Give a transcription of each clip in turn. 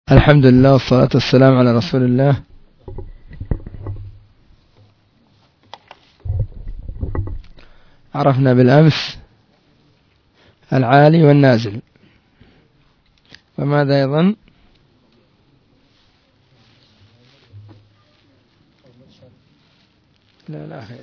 الحمد لله والصلاة والسلام على رسول الله. عرفنا بالأمس العالي والنازل، وماذا أيضا؟ لا خير.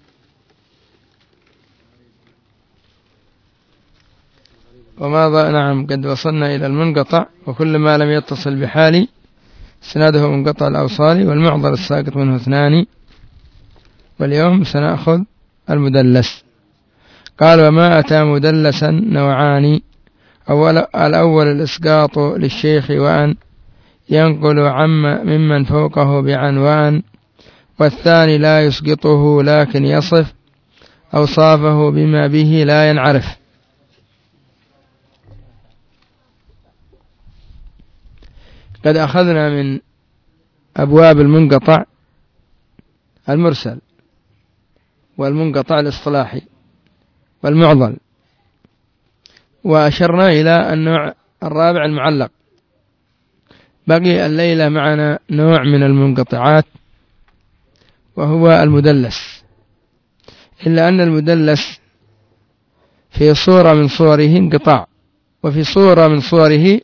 وماذا؟ نعم، قد وصلنا إلى المنقطع، وكل ما لم يتصل بحالي سناده منقطع الأوصال، والمعضل الساقط منه اثنان. واليوم سنأخذ المدلس. قال: وما أتى مدلسا نوعان، الأول الإسقاط للشيخ وأن ينقل ممن فوقه بعنوان، والثاني لا يسقطه لكن يصف أوصافه بما به لا ينعرف. قد أخذنا من أبواب المنقطع المرسل والمنقطع الاصطلاحي والمعضل، وأشرنا إلى النوع الرابع المعلق. بقي الليلة معنا نوع من المنقطعات وهو المدلس، إلا أن المدلس في صورة من صوره انقطاع، وفي صورة من صوره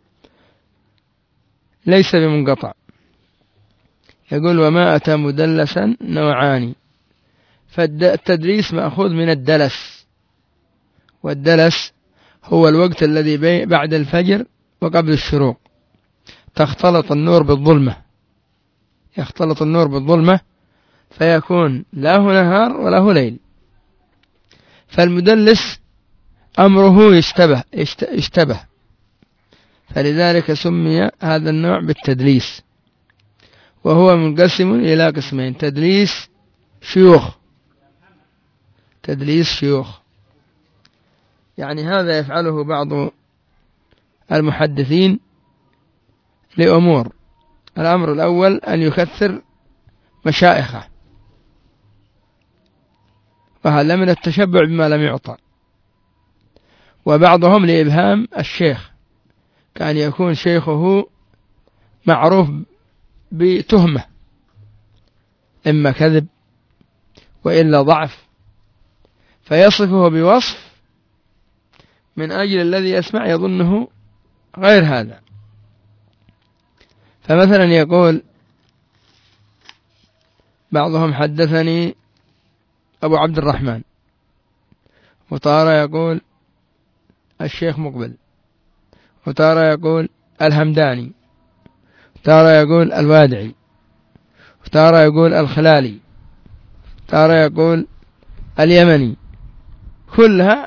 ليس بمنقطع. يقول: وما أتى مدلسا نوعان. فالتدليس مأخوذ من الدلس، والدلس هو الوقت الذي بعد الفجر وقبل الشروق تختلط النور بالظلمة، يختلط النور بالظلمة فيكون لا هو نهار ولا هو ليل. فالمدلس أمره يشتبه، فلذلك سمي هذا النوع بالتدليس. وهو منقسم إلى قسمين: تدليس شيوخ، يعني هذا يفعله بعض المحدثين لأمور. الأمر الأول أن يكثر مشائخه، وهذا من التشبع بما لم يعطى. وبعضهم لإبهام الشيخ، كان يكون شيخه معروف بتهمة، إما كذب وإلا ضعف، فيصفه بوصف من أجل الذي يسمع يظنه غير هذا. فمثلا يقول بعضهم: حدثني أبو عبد الرحمن، وتارة يقول الشيخ مقبل، وتارة يقول الهمداني، وتارة يقول الوادعي، وتارة يقول الخلالي، وتارة يقول اليمني، كلها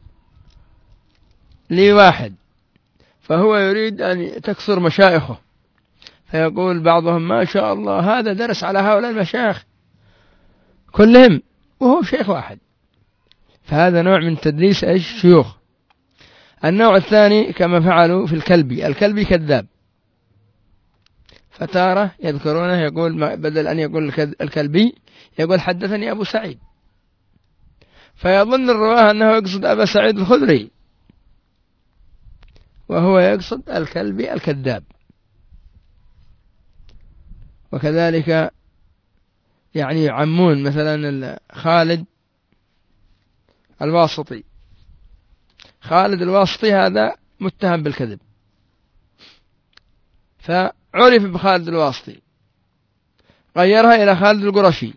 لواحد، فهو يريد أن تكثر مشايخه، فيقول بعضهم: ما شاء الله هذا درس على هؤلاء المشايخ كلهم وهو شيخ واحد. فهذا نوع من تدليس الشيوخ. النوع الثاني كما فعلوا في الكلبي كذاب، فتارة يذكرونه يقول بدل أن يقول الكلبي يقول حدثني أبو سعيد، فيظن الرواه أنه يقصد أبا سعيد الخدري، وهو يقصد الكلبي الكذاب. وكذلك يعني يعمون مثلا خالد الواسطي. خالد الواسطي هذا متهم بالكذب، فعرف بخالد الواسطي، غيرها إلى خالد القرشي،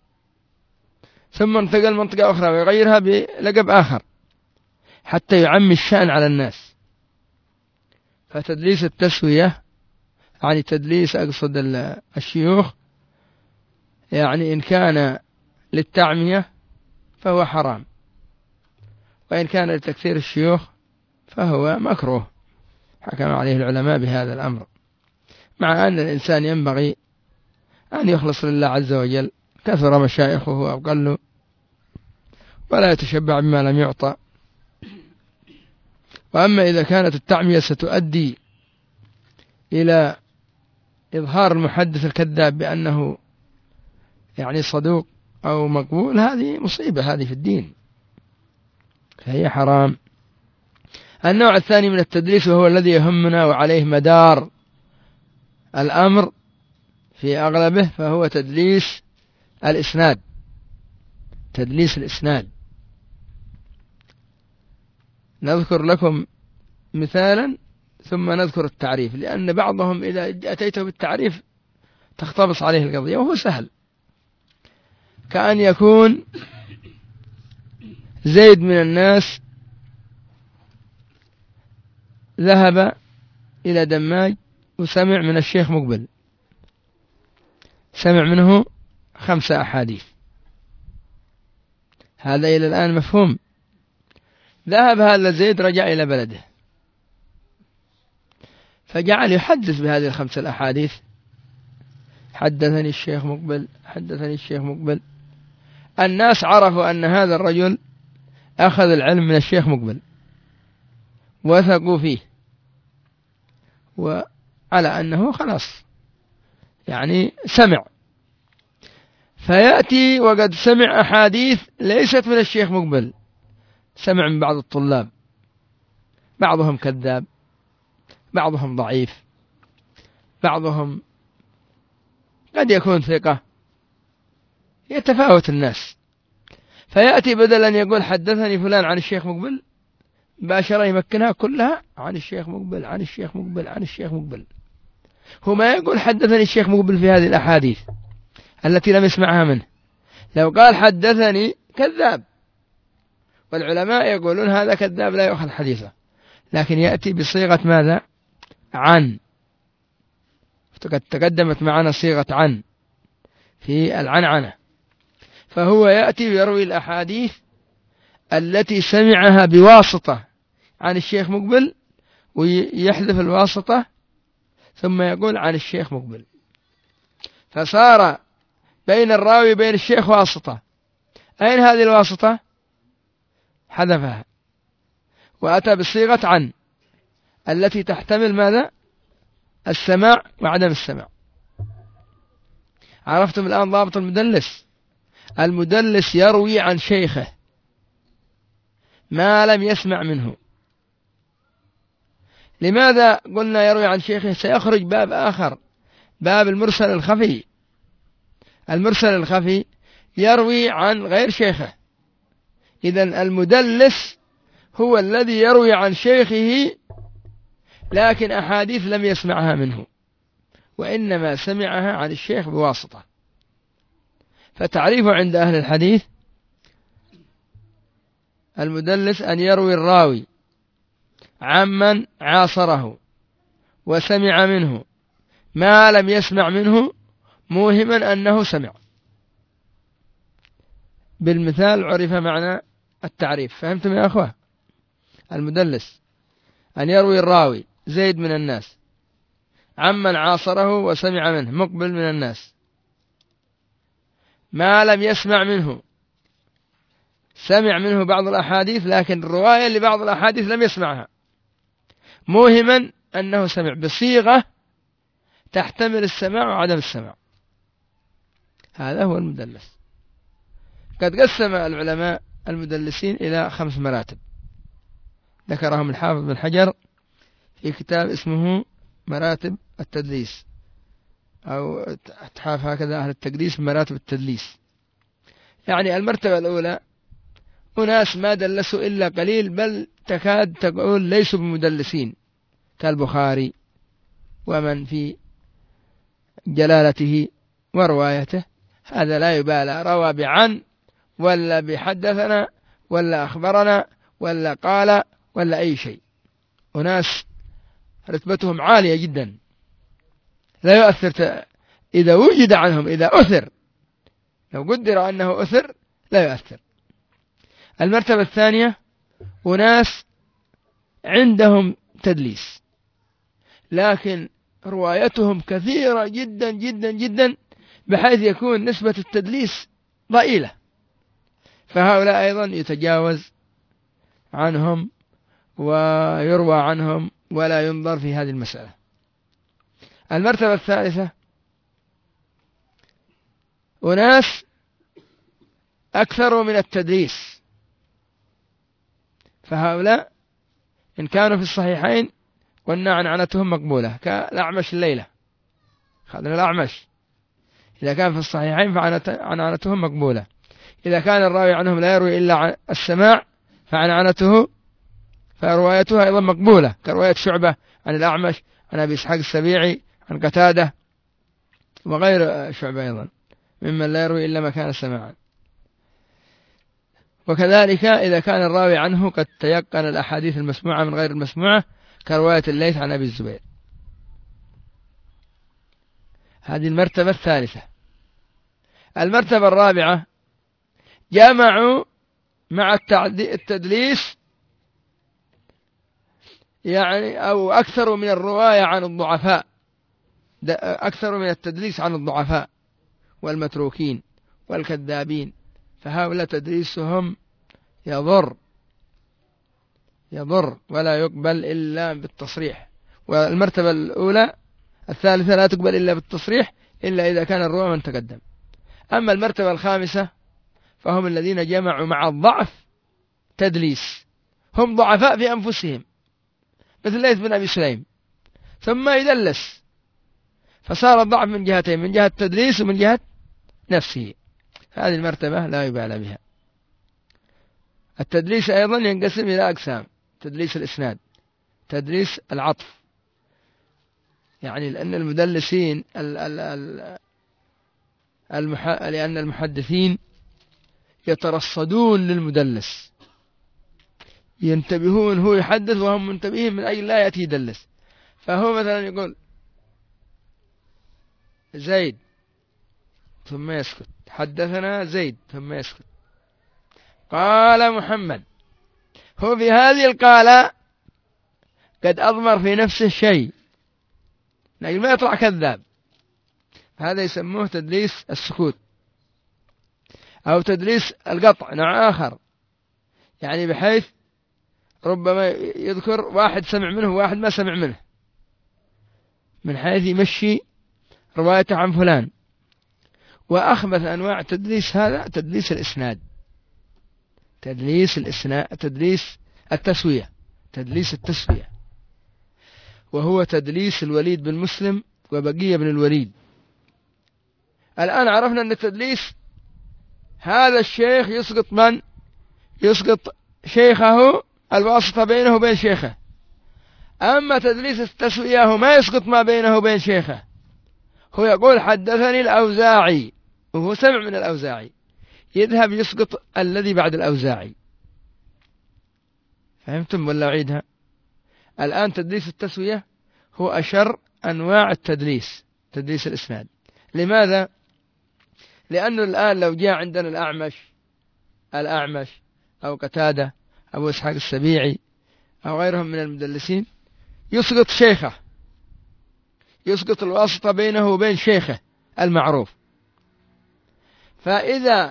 ثم انتقل منطقة أخرى ويغيرها بلقب آخر حتى يعمي الشأن على الناس. فتدليس التسوية يعني تدليس أقصد الشيوخ، يعني إن كان للتعمية فهو حرام، وإن كان لتكثير الشيوخ فهو مكروه، حكم عليه العلماء بهذا الأمر. مع أن الإنسان ينبغي أن يخلص لله عز وجل، كثر مشايخه أو قلوا، ولا يتشبع بما لم يعطى. وأما إذا كانت التعمية ستؤدي إلى إظهار المحدث الكذاب بأنه يعني صدوق أو مقبول، هذه مصيبة، هذه في الدين، فهي حرام. النوع الثاني من التدليس وهو الذي يهمنا وعليه مدار الأمر في أغلبه فهو تدليس الإسناد، تدليس الإسناد. نذكر لكم مثالا ثم نذكر التعريف، لأن بعضهم إذا أتيته بالتعريف تختبص عليه القضية، وهو سهل. كأن يكون زيد من الناس ذهب إلى دماج وسمع من الشيخ مقبل، سمع منه 5 أحاديث، هذا إلى الآن مفهوم. ذهب هذا زيد، رجع إلى بلده، فجعل يحدث بهذه 5 الأحاديث: حدثني الشيخ مقبل، حدثني الشيخ مقبل. الناس عرفوا أن هذا الرجل أخذ العلم من الشيخ مقبل، وثقوا فيه، وعلى أنه خلاص يعني سمع. فيأتي وقد سمع أحاديث ليست من الشيخ مقبل، سمع من بعض الطلاب، بعضهم كذاب، بعضهم ضعيف، بعضهم قد يكون ثقة، يتفاوت الناس. فيأتي بدل أن يقول حدثني فلان عن الشيخ مقبل، مباشرة يمكنها كلها عن الشيخ مقبل، عن الشيخ مقبل، عن الشيخ مقبل. هو ما يقول حدثني الشيخ مقبل في هذه الأحاديث التي لم يسمعها منه. لو قال حدثني كذاب، والعلماء يقولون هذا كذاب لا يؤخذ حديثه، لكن يأتي بصيغة ماذا؟ عن. قد تقدمت معنا صيغة عن في العنعنة. فهو يأتي ويروي الأحاديث التي سمعها بواسطة عن الشيخ مقبل، ويحذف الواسطة ثم يقول عن الشيخ مقبل، فصار بين الراوي وبين الشيخ واسطة. أين هذه الواسطة؟ حذفها وأتى بصيغة عن التي تحتمل ماذا؟ السماع وعدم السماع. عرفتم الآن ضابط المدلس؟ المدلس يروي عن شيخه ما لم يسمع منه. لماذا قلنا يروي عن شيخه؟ سيخرج باب آخر، باب المرسل الخفي. المرسل الخفي يروي عن غير شيخه. إذن المدلس هو الذي يروي عن شيخه لكن أحاديث لم يسمعها منه، وإنما سمعها عن الشيخ بواسطة. فتعريفه عند أهل الحديث: المدلس أن يروي الراوي عمن عاصره وسمع منه ما لم يسمع منه، موهما أنه سمع. بالمثال عرف معنى التعريف. فهمتم يا أخوة؟ المدلس أن يروي الراوي زيد من الناس عمن عاصره وسمع منه مقبل من الناس ما لم يسمع منه، سمع منه بعض الأحاديث لكن الرواية لبعض الأحاديث لم يسمعها، موهما أنه سمع، بصيغة تحتمل السماع وعدم السماع. هذا هو المدلس. قد قسم العلماء المدلسين إلى 5 مراتب، ذكرهم الحافظ بن حجر في كتاب اسمه مراتب التدليس، أو تحاف هكذا أهل التقديس مراتب التدليس. يعني المرتبة الأولى أناس ما دلسوا إلا قليل، بل تكاد تقول ليسوا بمدلسين، كالبخاري ومن في جلالته وروايته، هذا لا يبالى، روى بعن ولا بحدثنا ولا أخبرنا ولا قال ولا أي شيء. أناس رتبتهم عالية جدا، لا يؤثر إذا وجد عنهم، إذا أثر، لو قدر أنه أثر لا يؤثر. المرتبة الثانية أناس عندهم تدليس لكن روايتهم كثيرة جدا جدا جدا بحيث يكون نسبة التدليس ضئيلة، فهؤلاء أيضا يتجاوز عنهم ويروى عنهم ولا ينظر في هذه المسألة. المرتبة الثالثة أناس أكثروا من التدليس، فهؤلاء إن كانوا في الصحيحين قلنا عنعنتهم مقبولة، كالأعمش الليلة أخذنا الأعمش. إذا كان في الصحيحين فعنعنتهم مقبولة. إذا كان الراوي عنهم لا يروي إلا عن السماع فعنعنته فروايتها أيضا مقبولة، كرواية شعبة عن الأعمش عن أبي إسحاق السبيعي عن قتادة وغير شعبة أيضا ممن لا يروي إلا ما كان سماعا. وكذلك إذا كان الراوي عنه قد تيقن الأحاديث المسموعة من غير المسموعة كرواية الليث عن أبي الزبير. هذه المرتبة الثالثة. المرتبة الرابعة جمعوا مع التدليس يعني أو أكثر من الرواية عن الضعفاء، أكثر من التدليس عن الضعفاء والمتروكين والكذابين، فهؤلاء تدليسهم يضر ولا يقبل إلا بالتصريح. والمرتبة الأولى الثالثة لا تقبل إلا بالتصريح إلا إذا كان الرواة من تقدم. أما المرتبة الخامسة فهم الذين جمعوا مع الضعف تدليس، هم ضعفاء في أنفسهم مثل ليث بن أبي سليم ثم يدلس، فصار الضعف من جهتين، من جهة التدليس ومن جهة نفسه. هذه المرتبة لا يبالى بها. التدليس أيضا ينقسم إلى أقسام: تدليس الإسناد، تدليس العطف، يعني لأن المدلسين لأن المحدثين يترصدون للمدلس، ينتبهون، هو يحدث وهم منتبهين من أجل لا يأتي يدلس. فهو مثلا يقول زيد ثم يسكت، حدثنا زيد ثم يسكت، قال محمد، هو في هذه القالة قد أضمر في نفسه شيء لكن ما يطلع كذاب، هذا يسموه تدليس السكوت. أو تدليس القطع نوع آخر، يعني بحيث ربما يذكر واحد سمع منه وواحد ما سمع منه، من حيث يمشي روايته عن فلان. وأخبث أنواع التدليس هذا تدليس الإسناد، تدليس التسوية، تدليس التسوية، وهو تدليس الوليد بن مسلم وبقية بن الوليد. الآن عرفنا أن التدليس هذا الشيخ يسقط من؟ يسقط شيخه، الواسطة بينه وبين شيخه. أما تدليس التسوية هو ما يسقط ما بينه وبين شيخه، هو يقول حدثني الأوزاعي وهو سمع من الأوزاعي، يذهب يسقط الذي بعد الأوزاعي. فهمتم ولا أعيدها؟ الآن تدليس التسوية هو أشر أنواع التدليس، تدليس الإسناد. لماذا؟ لأنه الآن لو جاء عندنا الأعمش أو قتادة أو إسحاق السبيعي أو غيرهم من المدلسين، يسقط شيخه، يسقط الواسطة بينه وبين شيخه المعروف. فإذا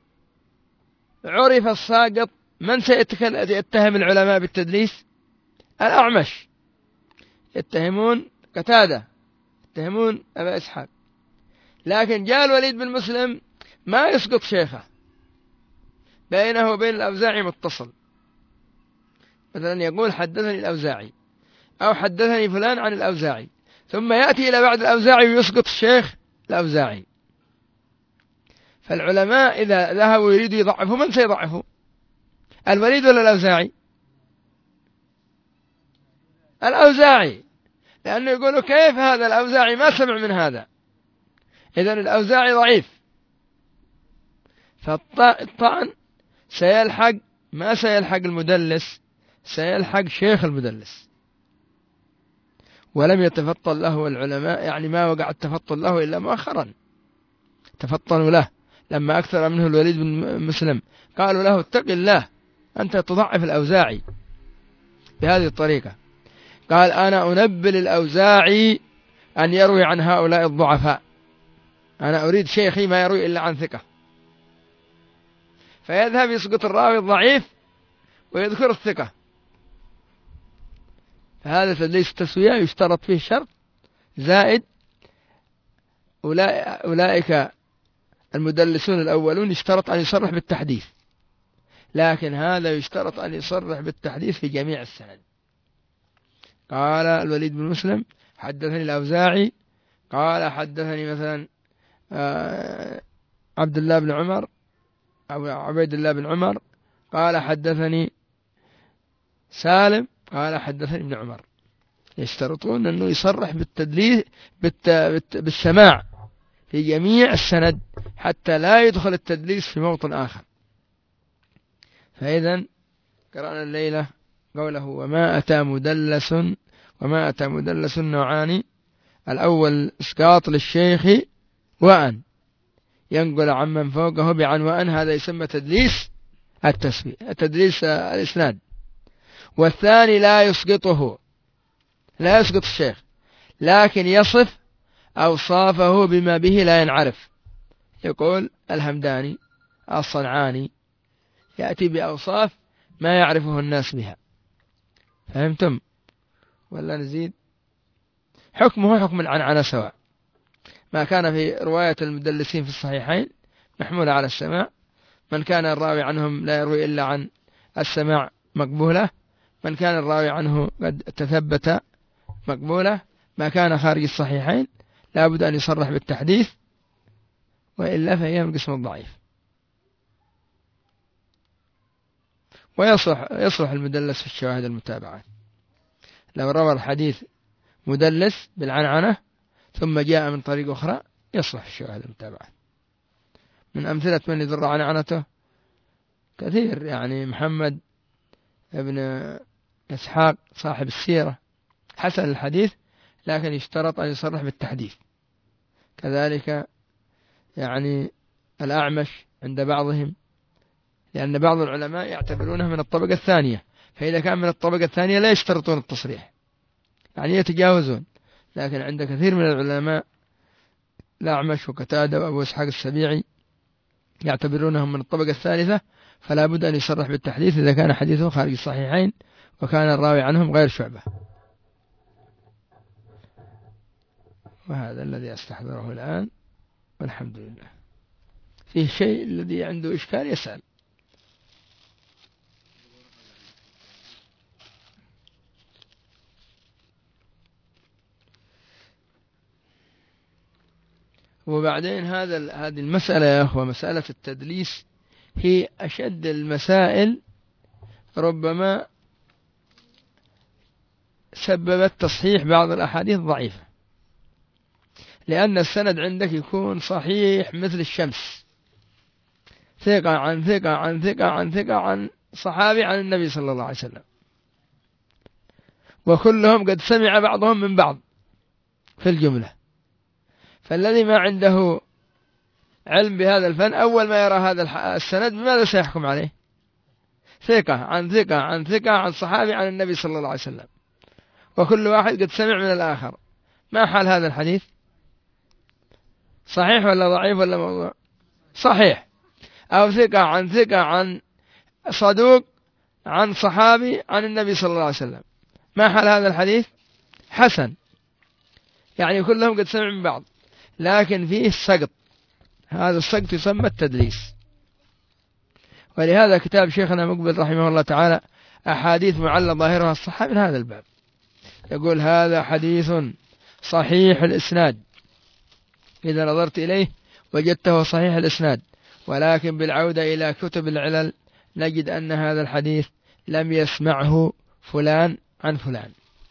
عرف الساقط من سيتهم العلماء بالتدليس؟ الأعمش، يتهمون قتادة، يتهمون أبا إسحاق. لكن جاء الوليد بن مسلم ما يسقط شيخه، بينه وبين الأوزاعي متصل، مثلا يقول حدثني الأوزاعي أو حدثني فلان عن الأوزاعي، ثم يأتي إلى بعد الأوزاعي ويسقط الشيخ الأوزاعي. فالعلماء إذا ذهبوا يريدوا يضعفوا، من سيضعفوا؟ الوليد ولا الأوزاعي؟ الأوزاعي، لأنه يقولوا كيف هذا الأوزاعي ما سمع من هذا، إذن الأوزاعي ضعيف. فالطعن سيلحق، ما سيلحق المدلس، سيلحق شيخ المدلس، ولم يتفطن له العلماء، يعني ما وقع التفطن له إلا مؤخرا، تفطنوا له لما أكثر منه الوليد بن مسلم، قالوا له اتق الله أنت تضعف الأوزاعي بهذه الطريقة. قال أنا أنبل الأوزاعي أن يروي عن هؤلاء الضعفاء، أنا أريد شيخي ما يروي إلا عن ثقة. فيذهب يسقط الراوي الضعيف ويذكر الثقة. فهذا تدليس التسوية يشترط فيه شرط زائد، أولئك المدلسون الأولون يشترط أن يصرح بالتحديث، لكن هذا يشترط أن يصرح بالتحديث في جميع السند. قال الوليد بن مسلم حدثني الأوزاعي قال حدثني مثلا عبد الله بن عمر أو عبيد الله بن عمر قال حدثني سالم قال حدثني ابن عمر، يشترطون أنه يصرح بالتدليس بالسماع في جميع السند حتى لا يدخل التدليس في موطن آخر. فإذا قرأنا الليلة قوله وما أتى مدلس نوعان: الأول إسقاط للشيخ وأن ينقل عمن فوقه بعن وأن، هذا يسمى تدليس التسوية، تدليس الإسناد. والثاني لا يسقط الشيخ، لكن يصف أوصافه بما به لا ينعرف، يقول الهمداني الصنعاني، يأتي بأوصاف ما يعرفه الناس بها. فهمتم ولا نزيد؟ حكمه حكم العنعنة سواء، ما كان في رواية المدلسين في الصحيحين محمولة على السماع، من كان الراوي عنهم لا يروي إلا عن السماع مقبولة، من كان الراوي عنه قد تثبت مقبولة، ما كان خارج الصحيحين لا بد أن يصرح بالتحديث، وإلا فهي من قسم الضعيف. ويصلح المدلس في الشواهد المتابعة، لو روى الحديث مدلس بالعنعنة ثم جاء من طريق أخرى يصلح في الشواهد المتابعة. من أمثلة من يضر عنعنته كثير، يعني محمد ابن إسحاق صاحب السيرة حسن الحديث لكن يشترط أن يصرح بالتحديث. كذلك يعني الأعمش عند بعضهم، لأن بعض العلماء يعتبرونه من الطبقة الثانية، فإذا كان من الطبقة الثانية لا يشترطون التصريح، يعني يتجاوزون. لكن عند كثير من العلماء الأعمش وقتادة وأبو إسحاق السبيعي يعتبرونهم من الطبقة الثالثة، فلا بد أن يصرح بالتحديث إذا كان حديثه خارج الصحيحين وكان الراوي عنهم غير شعبة. وهذا الذي أستحضره الآن، والحمد لله. فيه شيء الذي عنده إشكال يسأل. وبعدين هذه المسألة يا أخوة، مسألة التدليس هي أشد المسائل ربما سببت تصحيح بعض الأحاديث ضعيفة، لأن السند عندك يكون صحيح مثل الشمس، ثقة عن ثقة عن ثقة عن ثقة عن صحابي عن النبي صلى الله عليه وسلم، وكلهم قد سمع بعضهم من بعض في الجملة. فالذي ما عنده علم بهذا الفن أول ما يرى هذا السند بماذا سيحكم عليه؟ ثقة عن ثقة عن ثقة عن صحابي عن النبي صلى الله عليه وسلم، وكل واحد قد سمع من الآخر. ما حال هذا الحديث؟ صحيح ولا ضعيف ولا موضوع؟ صحيح. أو ثقة عن ثقة عن صدوق عن صحابي عن النبي صلى الله عليه وسلم، ما حال هذا الحديث؟ حسن، يعني كلهم قد سمعوا من بعض، لكن فيه سقط، هذا السقط يسمى التدليس. ولهذا كتاب شيخنا مقبل رحمه الله تعالى أحاديث معلّة ظاهرها الصحة من هذا الباب، يقول هذا حديث صحيح الإسناد، إذا نظرت إليه وجدته صحيح الإسناد، ولكن بالعودة إلى كتب العلل نجد أن هذا الحديث لم يسمعه فلان عن فلان،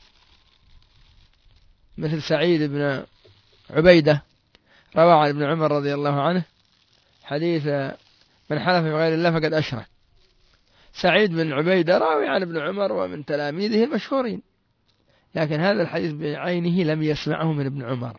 مثل سعيد بن عبيدة روى عن ابن عمر رضي الله عنه حديث من حلف بغير الله فقد أشرك. سعيد بن عبيدة راوي عن ابن عمر ومن تلاميذه المشهورين، لكن هذا الحديث بعينه لم يسمعه من ابن عمر.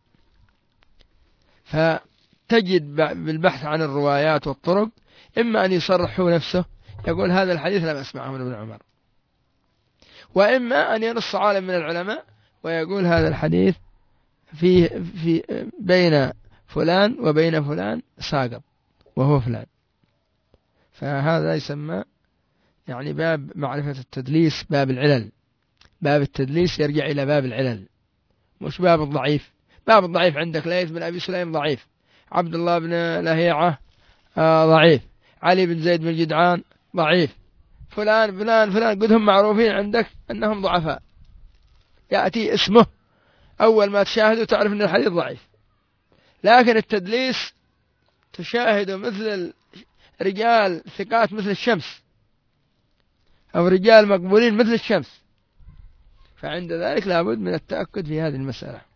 فتجد بالبحث عن الروايات والطرق إما أن يصرحه نفسه يقول هذا الحديث لم أسمعه من ابن عمر، وإما أن ينص عالم من العلماء ويقول هذا الحديث في بين فلان وبين فلان ساقط وهو فلان. فهذا يسمى يعني باب معرفة التدليس، باب العلل. باب التدليس يرجع إلى باب العلل، مش باب الضعيف. باب الضعيف عندك ليث بن أبي سليم ضعيف، عبد الله بن لهيعة ضعيف، علي بن زيد بن جدعان ضعيف، فلان فلان فلان قدهم معروفين عندك أنهم ضعفاء، يأتي اسمه أول ما تشاهده تعرف أن الحديث ضعيف. لكن التدليس تشاهده مثل رجال ثقات مثل الشمس، أو رجال مقبولين مثل الشمس، فعند ذلك لابد من التأكد في هذه المسألة.